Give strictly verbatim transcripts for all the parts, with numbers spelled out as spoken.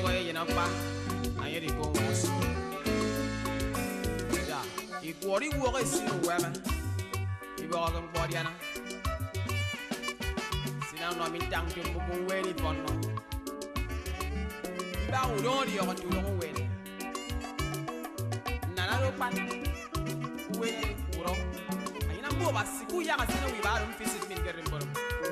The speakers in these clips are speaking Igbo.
way in a pa, I hear it go. Yeah, if what you walk is in women, you are going for Diana. Sit down, I'm in town to move away from no. You are only on to long way. Nana, way, Uro. I know about Sikuya, I know we are visit me getting bottom.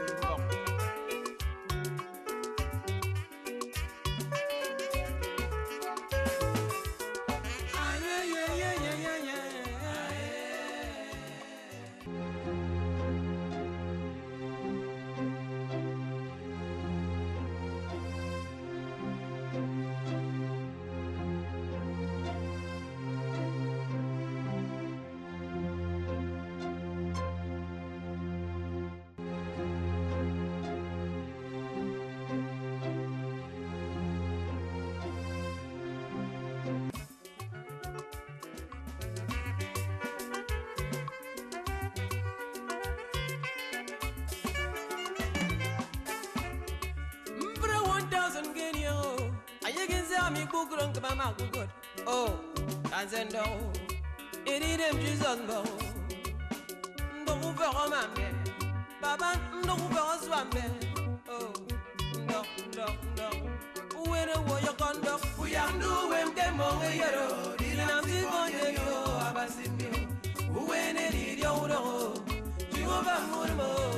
Oh, Tanzendo, it is them Jesus go. No over a man, Baba, no over a swamp. Oh, no, no, no. When a warrior conduct, we are doing them all a year. Didn't see one day, oh, Abasimio. Who went in it, you know, you over more.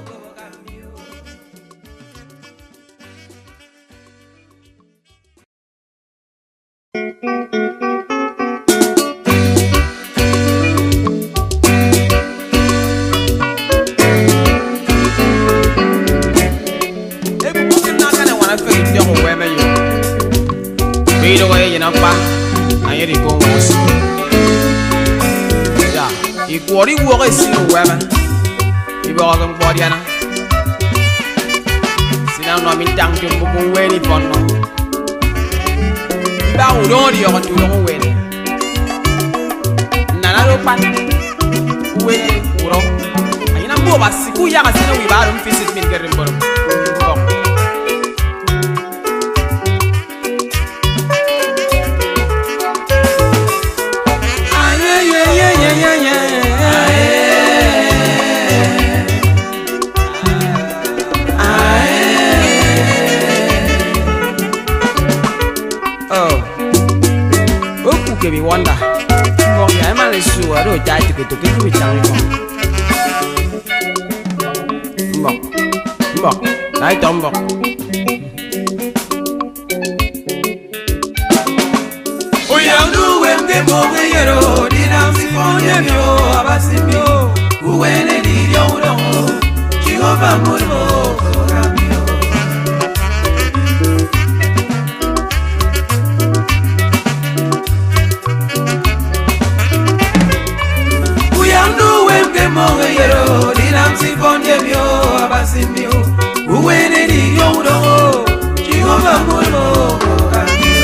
What you walk is in women, you are going for Diana. Sit down, I'm in town to move away from no. You are only on to long way. Nana, way, Uro. I know about Sikuya, I know we are visit me getting bottom. We wonder. Oh, yeah, I'm only sure I don't die to get to get me down. Mok, mok, night on mok. We are doing the movie, you know, didn't see for them, you have seen you. Who went and did your own? She over more. Mongero, dinamsi ponye mio, abasi mio. Uwene ni yodo, Jehova mono kamio.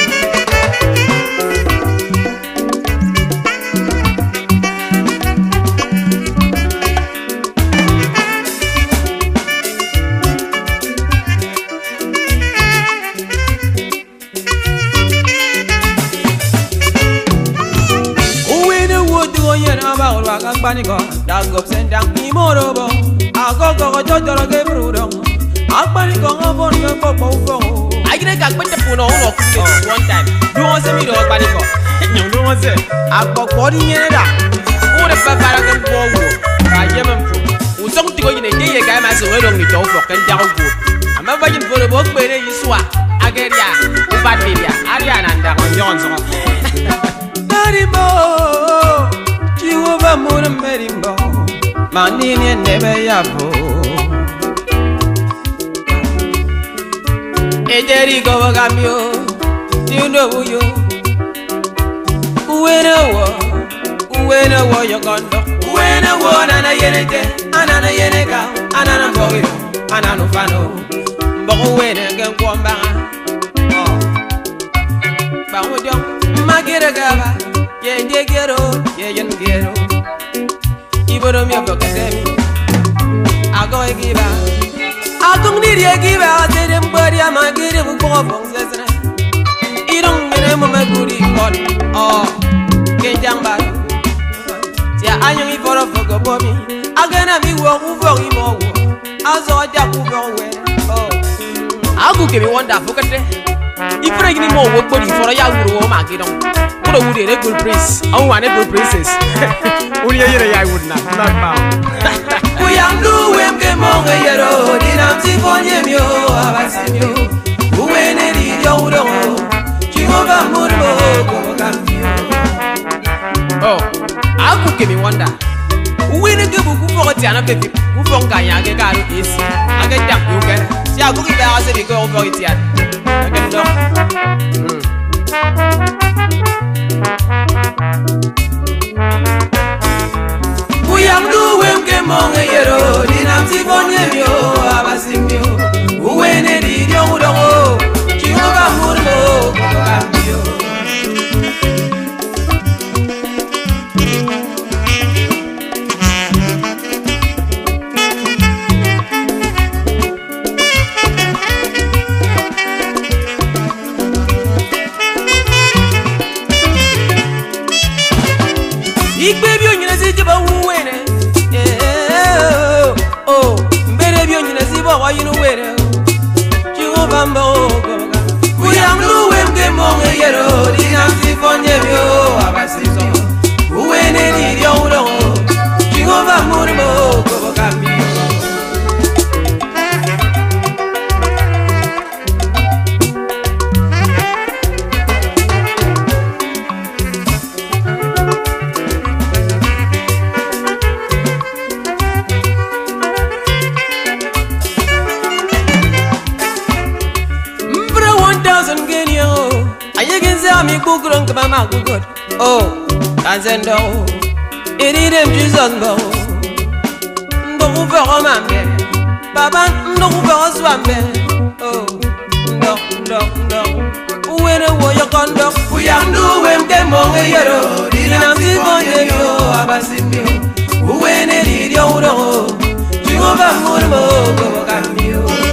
Uwene wodo yena ba olwa Panico, that goes and down Imorobo. I'll go go to the Brudo. I'll panic on your popo. I get a put the phone on one time. You want to meet or Panico? You know what's it? I'll go forty years. What if I can go? I am who don't go in a day again as a little bit of and down good. I'm a virgin for the book where you swap. I get ya, Ubadia, Ariana, and Johnson. Daddy Bo. Jehova muna merimbo, manini nebe yabo. Ejeri go gamio, you know who you. Uwena wo, uwena wo yo kondo. Uwena wo nana yenete, anana yenega, anana bogi, anana fano. Mbo uwena genkwamba. Oh, ba ujo, magira gaba. Yen ye gero, ye yen gero. Iboro mi obo kesemi. Ago e giba. Ago ngiri e giba. Tere mbori ama giri mbo bong sesre. guri kon oh kenjang ba tia anyang i foro fogo bomi agana mi wo uvo i mo wo azo ja ku go we oh agu ke mi wonder fokate ifre gini mo wo gbori foro ya wuro o ma gidon wuro wuro re gold prince awu ane gold princess uri yere ya wurna not ba Uyandu wemke monge yero dinam si fonye mio abasimio uwene di jawdo chihoba murbo ko kambio oh aku ke mi wonder uwene ke bu ku fo ti ana pe fi ku fo nga ya ke ka ro esi aga jam yo ke si aku ki ba ase bi ko fo ti an aga ndo Uyandu wemke monge yero dinam si fonye mio abasimio uwene di jawdo chihoba murbo ko kambio Ikbe bi onyina si jiba wuwene eh oh mbere bi onyina si bo wa yinu were Jehova mbo goga Uyandu wemke monge yero dinam si fonye mio abasimio uwene di jawdo chihoba murbo ko kambio mi kukuron kama ma kukut oh kanzendo iri dem Jesus bo ndo uve romambe baba ndo uve oswambe oh ndo ndo ndo uwene wo yokondo Uyandu wemke monge yero dinam si fonye mio abasimio uwene di jawdo chihoba murbo ko kambio